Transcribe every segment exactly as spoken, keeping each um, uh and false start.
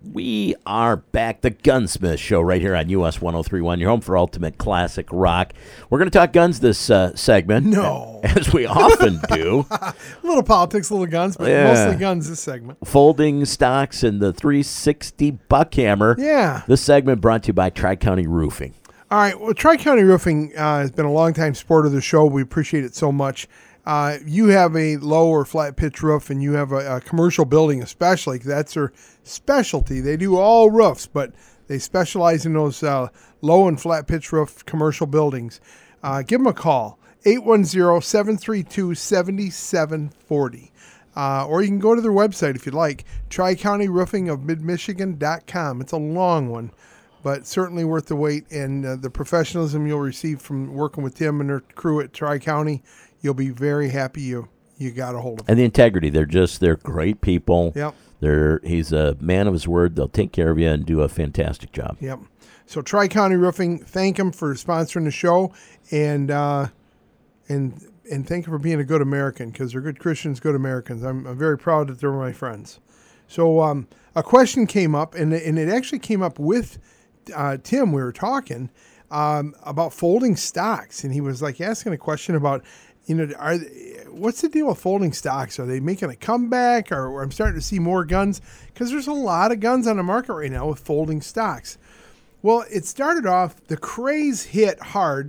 We are back, the Gunsmith Show, right here on U S one oh three point one, your home for ultimate classic rock. We're going to talk guns this uh, segment. No. As we often do. A little politics, a little guns, but Yeah. mostly guns this segment. Folding stocks and the three sixty Buckhammer. Yeah. This segment brought to you by Tri-County Roofing. All right. Well, Tri-County Roofing uh, has been a long-time supporter of the show. We appreciate it so much. Uh, you have a low or flat pitch roof, and you have a, a commercial building especially. That's their specialty. They do all roofs, but they specialize in those uh, low and flat pitch roof commercial buildings. Uh, give them a call, eight one zero, seven three two, seven seven four zero. Uh, or you can go to their website if you'd like, tri county roofing of mid michigan dot com. It's a long one, but certainly worth the wait. And uh, the professionalism you'll receive from working with Tim and their crew at Tri-County, you'll be very happy you you got a hold of them. And the integrity. They're just, they're great people. Yep. They're, he's a man of his word. They'll take care of you and do a fantastic job. Yep. So Tri-County Roofing, thank them for sponsoring the show, and uh, and and thank them for being a good American, because they're good Christians, good Americans. I'm, I'm very proud that they're my friends. So um, a question came up, and, and it actually came up with uh, Tim. We were talking um, about folding stocks, and he was like asking a question about, you know, are what's the deal with folding stocks? Are they making a comeback, or, or I'm starting to see more guns? Because there's a lot of guns on the market right now with folding stocks. Well, it started off, the craze hit hard.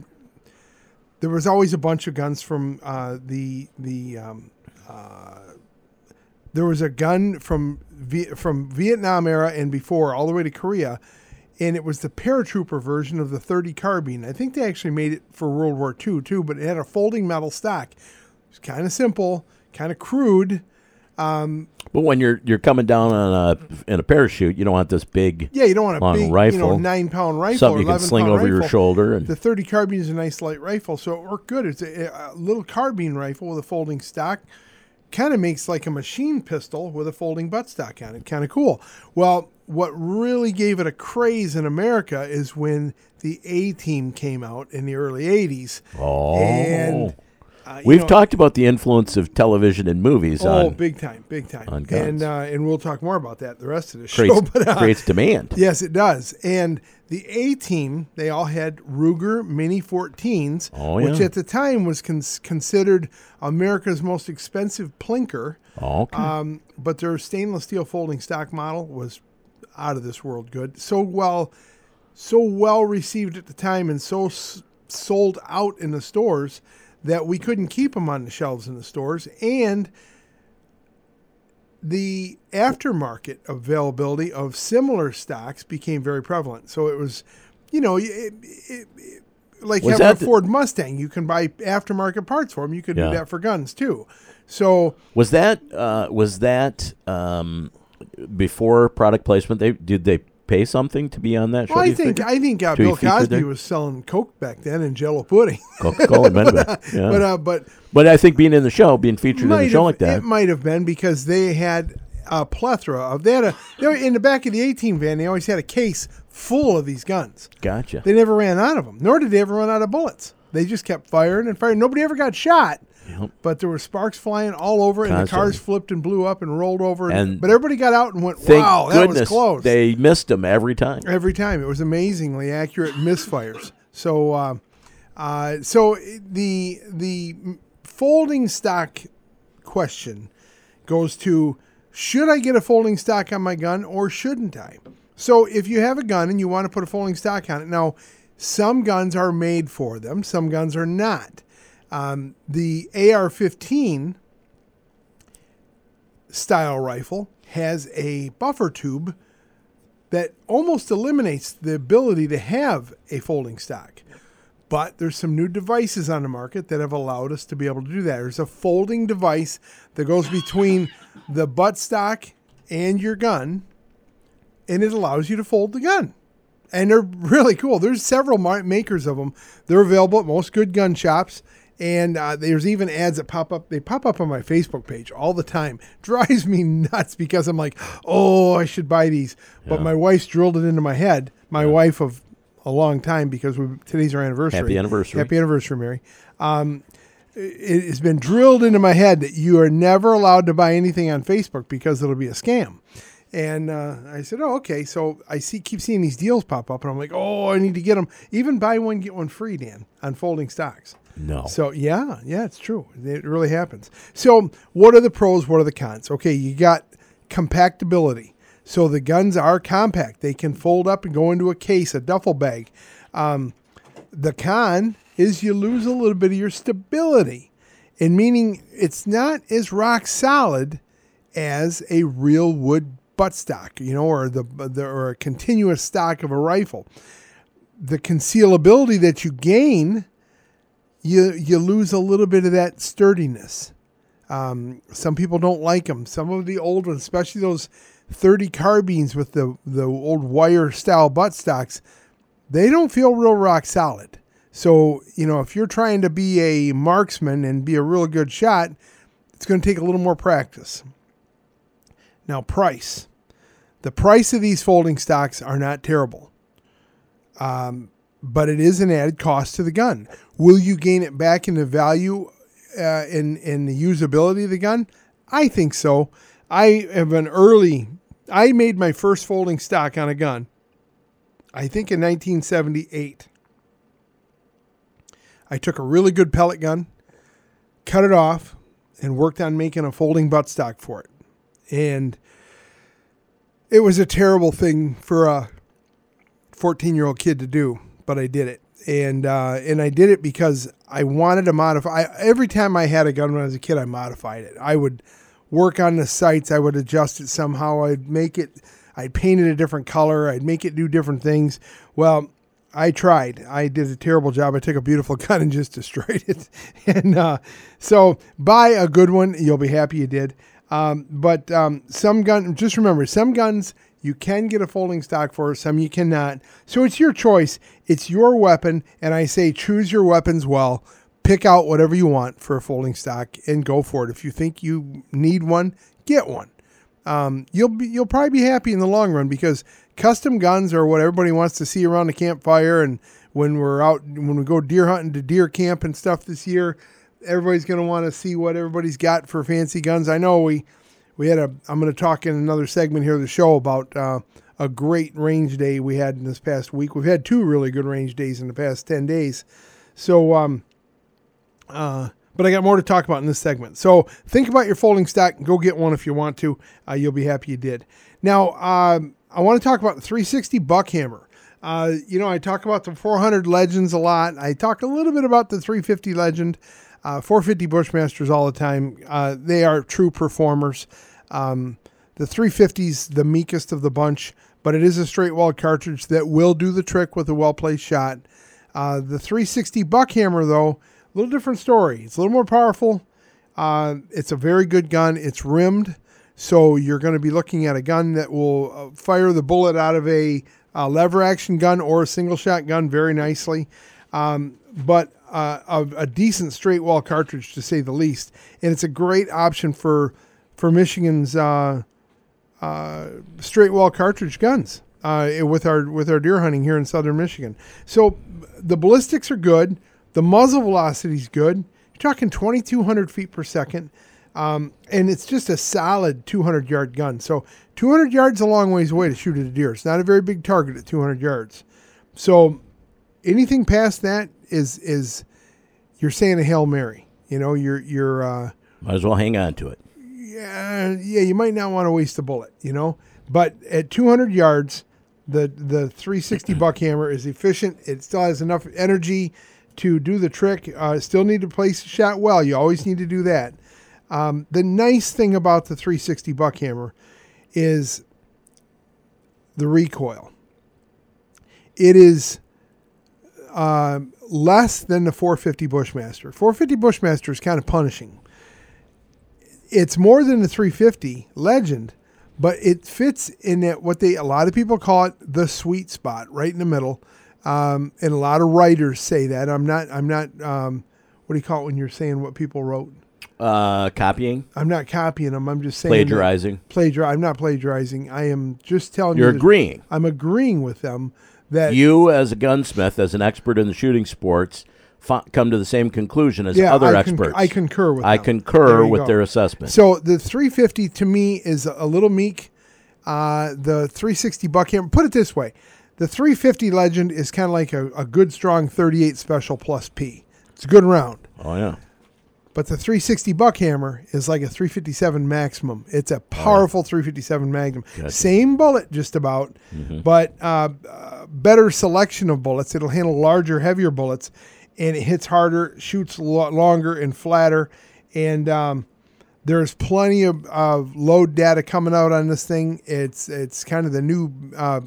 There was always a bunch of guns from uh, the the. Um, uh, there was a gun from v- from Vietnam era and before, all the way to Korea, and it was the paratrooper version of the thirty carbine. I think they actually made it for World War Two too, but it had a folding metal stock. It was kind of simple, kind of crude. Um, But when you're you're coming down on a in a parachute, you don't want this big yeah, you don't want a long big, rifle, you know, nine pound rifle, something or you can eleven sling pound over your rifle. shoulder. And The thirty carbine is a nice light rifle, so it worked good. It's a, a little carbine rifle with a folding stock. Kind of makes like a machine pistol with a folding buttstock on it. Kind of cool. Well, what really gave it a craze in America is when the A-Team came out in the early eighties. oh, And Uh, you we've know, talked about the influence of television and movies Oh, on big time, big time. on guns. And uh, and we'll talk more about that the rest of the creates, show. But, uh, creates demand. yes, it does. And the A-Team, they all had Ruger Mini fourteens, Oh, which yeah. at the time was cons- considered America's most expensive plinker. Oh, okay. Um, but their stainless steel folding stock model was out of this world good. So well, so well received at the time, and so s- sold out in the stores that we couldn't keep them on the shelves in the stores. And the aftermarket availability of similar stocks became very prevalent. So it was, you know, it, it, it, like Was having a that the- Ford Mustang, you can buy aftermarket parts for them. You could Yeah. do that for guns too. So Was that uh, was that um, before product placement? They did they pay something to be on that show? well, do I you think figure? I think uh, To be Bill featured Cosby there? was selling Coke back then and Jell-O pudding. Coca-Cola, might have been. Yeah. But uh, but But I think being in the show, being featured in the might show have- like that, it might have been because they had a plethora of they had a they were, in the back of the A-Team van. They always had a case full of these guns. gotcha. They never ran out of them, nor did they ever run out of bullets. They just kept firing and firing. Nobody ever got shot, Yep. but there were sparks flying all over, and the Constantly. cars flipped and blew up and rolled over. And, And but everybody got out and went, Thank "Wow, that goodness was close." they missed them every time. Every time. It was amazingly accurate misfires. So, uh, uh, so the the folding stock question goes to: should I get a folding stock on my gun or shouldn't I? So, if you have a gun and you want to put a folding stock on it, now some guns are made for them, some guns are not. Um, the A R fifteen style rifle has a buffer tube that almost eliminates the ability to have a folding stock. But there's some new devices on the market that have allowed us to be able to do that. There's a folding device that goes between the buttstock and your gun, and it allows you to fold the gun. And they're really cool. There's several mar- makers of them. They're available at most good gun shops. And uh, there's even ads that pop up. They pop up on my Facebook page all the time. Drives me nuts because I'm like, oh, I should buy these. But Yeah. my wife's drilled it into my head. My wife of a long time, because we today's our anniversary. Happy anniversary. Happy anniversary, Mary. Um, it has been drilled into my head that you are never allowed to buy anything on Facebook because it'll be a scam. And uh, I said, oh, okay. So I see keep seeing these deals pop up, and I'm like, oh, I need to get them. Even buy one, get one free, Dan, on folding stocks. No. So, yeah, yeah, it's true. It really happens. So what are the pros? What are the cons? Okay, you got compactability. So the guns are compact. They can fold up and go into a case, a duffel bag. Um, the con is you lose a little bit of your stability, and meaning it's not as rock solid as a real wood buttstock, you know, or the, the or a continuous stock of a rifle. The concealability that you gain, you you lose a little bit of that sturdiness. Um, some people don't like them. Some of the old ones, especially those thirty carbines with the, the old wire style buttstocks, they don't feel real rock solid. So, you know, if you're trying to be a marksman and be a real good shot, it's going to take a little more practice. Now, price. The price of these folding stocks are not terrible, um, but it is an added cost to the gun. Will you gain it back in the value uh, in, in the usability of the gun? I think so. I have an early, I made my first folding stock on a gun, I think in nineteen seventy-eight. I took a really good pellet gun, cut it off, and worked on making a folding buttstock for it. And it was a terrible thing for a fourteen-year-old kid to do, but I did it. And uh, and I did it because I wanted to modify. I, every time I had a gun when I was a kid, I modified it. I would work on the sights. I would adjust it somehow. I'd make it, I'd paint it a different color. I'd make it do different things. Well, I tried. I did a terrible job. I took a beautiful gun and just destroyed it. And uh, so buy a good one. You'll be happy you did. Um, but um, some gun, just remember, some guns you can get a folding stock for, some you cannot. So it's your choice. It's your weapon. And I say choose your weapons well. Pick out whatever you want for a folding stock and go for it. If you think you need one, get one. Um, you'll be, you'll probably be happy in the long run, because custom guns are what everybody wants to see around the campfire. And when we're out, when we go deer hunting to deer camp and stuff this year, everybody's going to want to see what everybody's got for fancy guns. I know we, we had a, I'm going to talk in another segment here of the show about uh, a great range day we had in this past week. We've had two really good range days in the past ten days. So, um, uh, but I got more to talk about in this segment. So think about your folding stock and go get one if you want to. Uh, you'll be happy you did. Now, um, I want to talk about the three sixty Buckhammer. Uh, you know, I talk about the four hundred Legends a lot. I talk a little bit about the three fifty Legend. Uh, four fifty Bushmasters all the time. Uh, they are true performers. Um, the three fifty's the meekest of the bunch, but it is a straight walled cartridge that will do the trick with a well-placed shot. Uh, the three sixty Buckhammer, though, a little different story. It's a little more powerful. Uh, it's a very good gun. It's rimmed, so you're going to be looking at a gun that will uh, fire the bullet out of a, a lever action gun or a single shot gun very nicely. Um, but uh, a, a decent straight wall cartridge, to say the least. And it's a great option for for Michigan's uh, uh, straight wall cartridge guns uh, with our with our deer hunting here in southern Michigan. So the ballistics are good. The muzzle velocity is good. You're talking twenty-two hundred feet per second. Um, and it's just a solid two hundred yard gun. So two hundred yards is a long ways away to shoot at a deer. It's not a very big target at two hundred yards. So anything past that is is you're saying a Hail Mary. You know, you're you're uh, might as well hang on to it. Yeah, yeah, you might not want to waste a bullet, you know. But at two hundred yards, the the three sixty Buckhammer is efficient. It still has enough energy to do the trick. Uh, still need to place the shot well. You always need to do that. Um, the nice thing about the three sixty Buckhammer is the recoil. It is uh, less than the four fifty Bushmaster. four fifty Bushmaster is kind of punishing. It's more than the three fifty Legend, but it fits in that what they a lot of people call it the sweet spot, right in the middle. Um, and a lot of writers say that. I'm not. I'm not. Um, what do you call it when you're saying what people wrote? Uh, copying. I'm not copying them. I'm just saying plagiarizing. Plagiar. I'm not plagiarizing. I am just telling You're you. You're agreeing. I'm agreeing with them that you, as a gunsmith, as an expert in the shooting sports, f- come to the same conclusion as yeah, other I experts. Con- I concur with. I them. concur with go. their assessment. So the three fifty to me is a little meek. Uh, the three sixty Buckhammer, put it this way. The three fifty Legend is kind of like a, a good, strong thirty-eight Special plus P. It's a good round. Oh, yeah. But the three sixty Buckhammer is like a three fifty-seven Maximum. It's a powerful oh, yeah. three fifty-seven Magnum. Gotcha. Same bullet, just about, mm-hmm. but uh, uh, better selection of bullets. It'll handle larger, heavier bullets, and it hits harder, shoots lo- longer and flatter. And um, there's plenty of uh, load data coming out on this thing. It's it's kind of the new. Uh,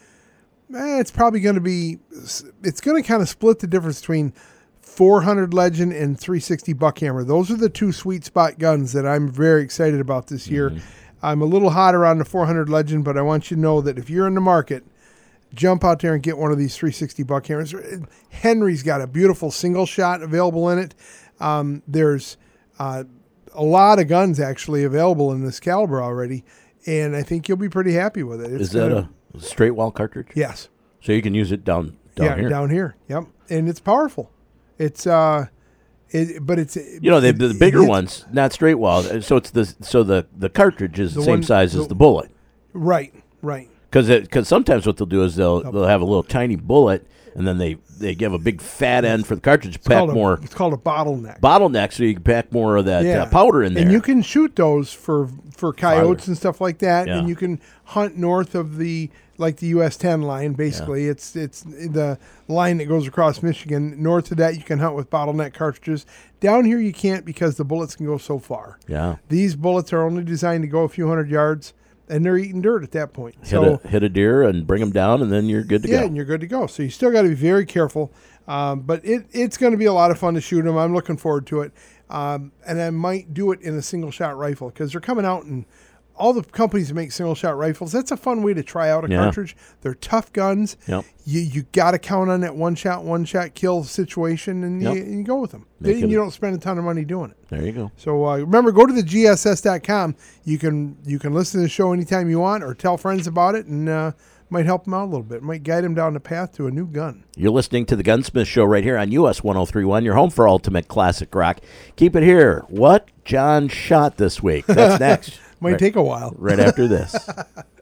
eh, it's probably going to be. It's going to kind of split the difference between four hundred Legend and three sixty Buckhammer. Those are the two sweet spot guns that I'm very excited about this year. Mm-hmm. I'm a little hotter on the four hundred Legend, but I want you to know that if you're in the market, jump out there and get one of these three sixty Buckhammers. Henry's got a beautiful single shot available in it. Um, there's uh, a lot of guns actually available in this caliber already, and I think you'll be pretty happy with it. It's Is that gonna, a straight wall cartridge? Yes. So you can use it down down yeah, here. down here. Yep, and it's powerful. It's uh, it, but it's you know the, it, the bigger it, ones, not straight wall. So it's the so the, the cartridge is the, the same one, size the, as the bullet. Right, right. Because because sometimes what they'll do is they'll they'll have a little tiny bullet and then they, they give a big fat end for the cartridge. It's pack called a, more. It's called a bottleneck. Bottleneck, so you can pack more of that yeah. uh, powder in there. And you can shoot those for for coyotes Farther. and stuff like that. Yeah. And you can hunt north of the like the U S ten line. Basically, yeah. it's it's the line that goes across Michigan. North of that, you can hunt with bottleneck cartridges. Down here, you can't because the bullets can go so far. Yeah, these bullets are only designed to go a few hundred yards. And they're eating dirt at that point. Hit, so, a, hit a deer and bring them down, and then you're good to yeah, go. Yeah, and you're good to go. So you still got to be very careful. Um, but it, it's going to be a lot of fun to shoot them. I'm looking forward to it. Um, and I might do it in a single-shot rifle because they're coming out, and all the companies that make single-shot rifles, that's a fun way to try out a yeah. cartridge. They're tough guns. Yep. You you got to count on that one-shot, one-shot kill situation, and, yep. you, and you go with them. Make and you don't spend a ton of money doing it. There you go. So uh, remember, go to the G S S dot com. You can you can listen to the show anytime you want, or tell friends about it, and uh, might help them out a little bit. Might guide them down the path to a new gun. You're listening to the Gunsmith Show right here on U S one oh three point one. Your home for ultimate classic rock. Keep it here. What John shot this week? That's next. Might right, take a while. Right after this.